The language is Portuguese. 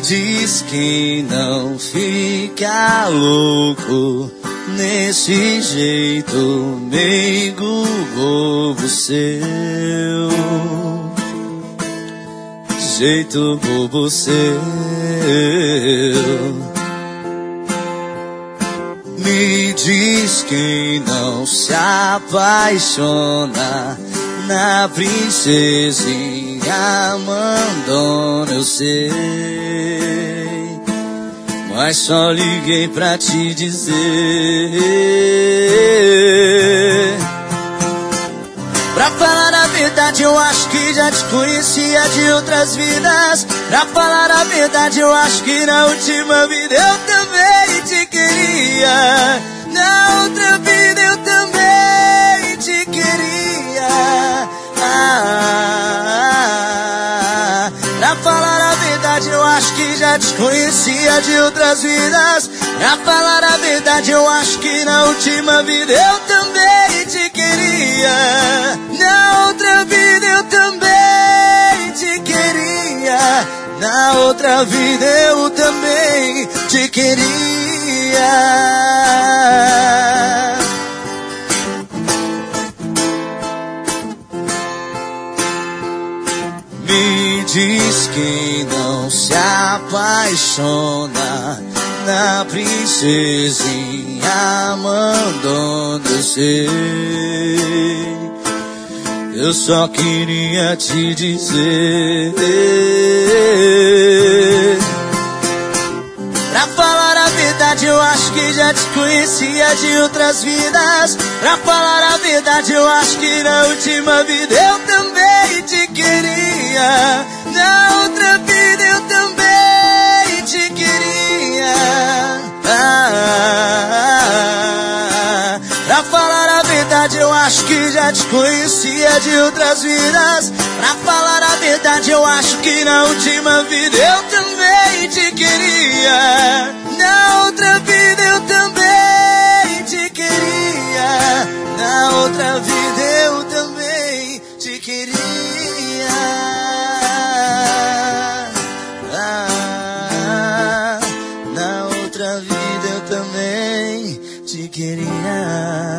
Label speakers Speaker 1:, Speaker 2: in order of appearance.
Speaker 1: diz quem não fica louco nesse jeito meigo bobo seu, jeito bobo seu. Me diz quem não se apaixona na princesinha mandona, eu sei, mas só liguei pra te dizer. Pra falar a verdade, eu acho que já te conhecia de outras vidas. Pra falar a verdade, eu acho que na última vida eu também te queria. Na outra vida eu também te queria. Pra falar a verdade, eu acho que já te conhecia de outras vidas. Pra falar a verdade, eu acho que na última vida eu também te queria. Na outra vida eu também te queria. Na outra vida eu também te queria. Me diz quem não se apaixona na princesinha mandona, eu sei. Eu só queria te dizer. Pra falar a verdade, eu acho que já te conhecia de outras vidas. Pra falar a verdade, eu acho que na última vida eu também te queria. Na outra vida eu também te queria. Pra falar a verdade, eu acho que já te conhecia de outras vidas. Pra falar a verdade, eu acho que na última vida eu também te queria. Na outra vida eu também te queria. Na outra vida eu também te queria. Na outra vida eu também te queria.